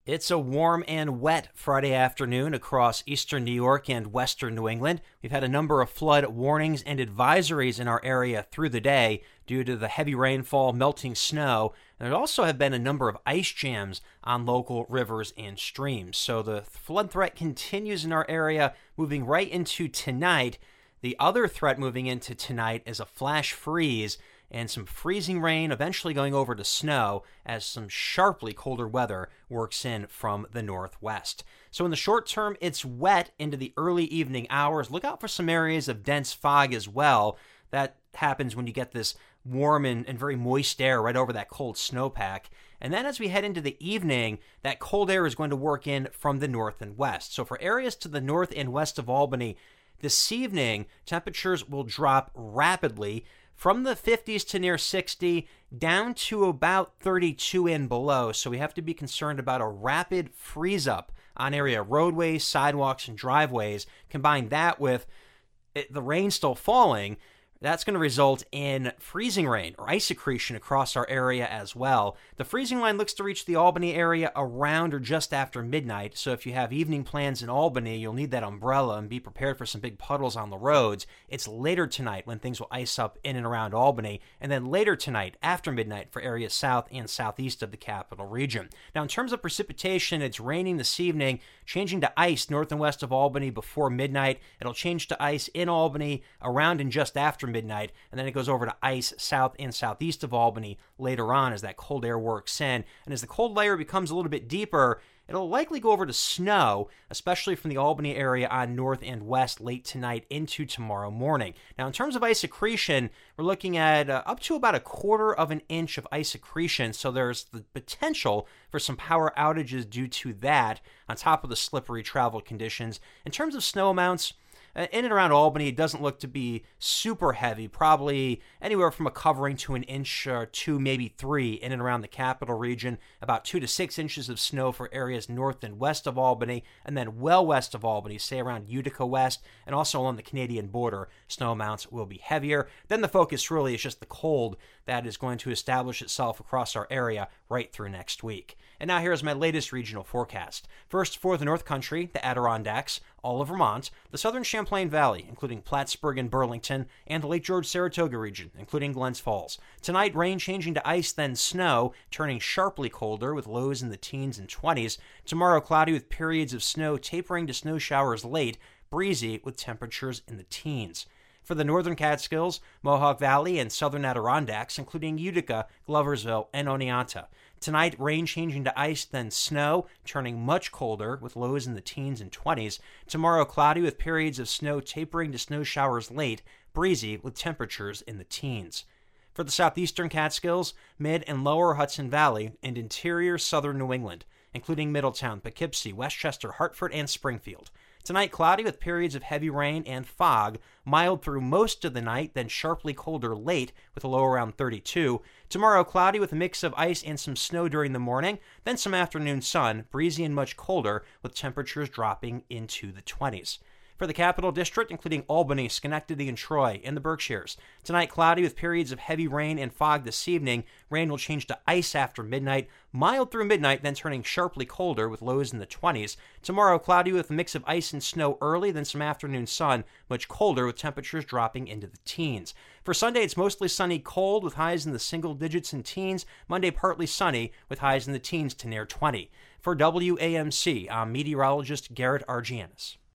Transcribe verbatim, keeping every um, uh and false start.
It's a warm and wet Friday afternoon across eastern New York and western New England. We've had a number of flood warnings and advisories in our area through the day due to the heavy rainfall, melting snow. And there also have been a number of ice jams on local rivers and streams. So the flood threat continues in our area, moving right into tonight. The other threat moving into tonight is a flash freeze and some freezing rain, eventually going over to snow as some sharply colder weather works in from the northwest. So in the short term, it's wet into the early evening hours. Look out for some areas of dense fog as well. That happens when you get this warm and, and very moist air right over that cold snowpack. And then as we head into the evening, that cold air is going to work in from the north and west. So for areas to the north and west of Albany, this evening, temperatures will drop rapidly from the fifties to near sixty down to about thirty-two and below. So we have to be concerned about a rapid freeze up on area roadways, sidewalks, and driveways. Combine that with it, the rain still falling, that's going to result in freezing rain or ice accretion across our area as well. The freezing line looks to reach the Albany area around or just after midnight, so if you have evening plans in Albany, you'll need that umbrella and be prepared for some big puddles on the roads. It's later tonight when things will ice up in and around Albany, and then later tonight after midnight for areas south and southeast of the capital region. Now, in terms of precipitation, it's raining this evening, changing to ice north and west of Albany before midnight. It'll change to ice in Albany around and just after midnight, and then it goes over to ice south and southeast of Albany later on as that cold air works in. And as the cold layer becomes a little bit deeper, it'll likely go over to snow, especially from the Albany area on north and west late tonight into tomorrow morning. Now, in terms of ice accretion, we're looking at uh, up to about a quarter of an inch of ice accretion, so there's the potential for some power outages due to that, on top of the slippery travel conditions. In terms of snow amounts, Uh, in and around Albany, it doesn't look to be super heavy, probably anywhere from a covering to an inch or two, maybe three in and around the capital region, about two to six inches of snow for areas north and west of Albany, and then well west of Albany, say around Utica West, and also along the Canadian border, snow amounts will be heavier. Then the focus really is just the cold that is going to establish itself across our area right through next week. And now here's my latest regional forecast. First, for the North Country, the Adirondacks, all of Vermont, the southern Champlain Valley, including Plattsburgh and Burlington, and the Lake George-Saratoga region, including Glens Falls. Tonight, rain changing to ice, then snow, turning sharply colder with lows in the teens and twenties. Tomorrow, cloudy with periods of snow tapering to snow showers late, breezy with temperatures in the teens. For the northern Catskills, Mohawk Valley, and southern Adirondacks, including Utica, Gloversville, and Oneonta. Tonight, rain changing to ice, then snow, turning much colder with lows in the teens and twenties. Tomorrow, cloudy with periods of snow tapering to snow showers late, breezy with temperatures in the teens. For the southeastern Catskills, mid and lower Hudson Valley, and interior southern New England, including Middletown, Poughkeepsie, Westchester, Hartford, and Springfield. Tonight, cloudy with periods of heavy rain and fog, mild through most of the night, then sharply colder late with a low around thirty-two. Tomorrow, cloudy with a mix of ice and some snow during the morning, then some afternoon sun, breezy and much colder with temperatures dropping into the twenties. For the Capital District, including Albany, Schenectady, and Troy, and the Berkshires. Tonight, cloudy with periods of heavy rain and fog this evening. Rain will change to ice after midnight, mild through midnight, then turning sharply colder with lows in the twenties. Tomorrow, cloudy with a mix of ice and snow early, then some afternoon sun, much colder with temperatures dropping into the teens. For Sunday, it's mostly sunny, cold with highs in the single digits and teens. Monday, partly sunny with highs in the teens to near twenty. For W A M C, I'm meteorologist Garrett Argianis.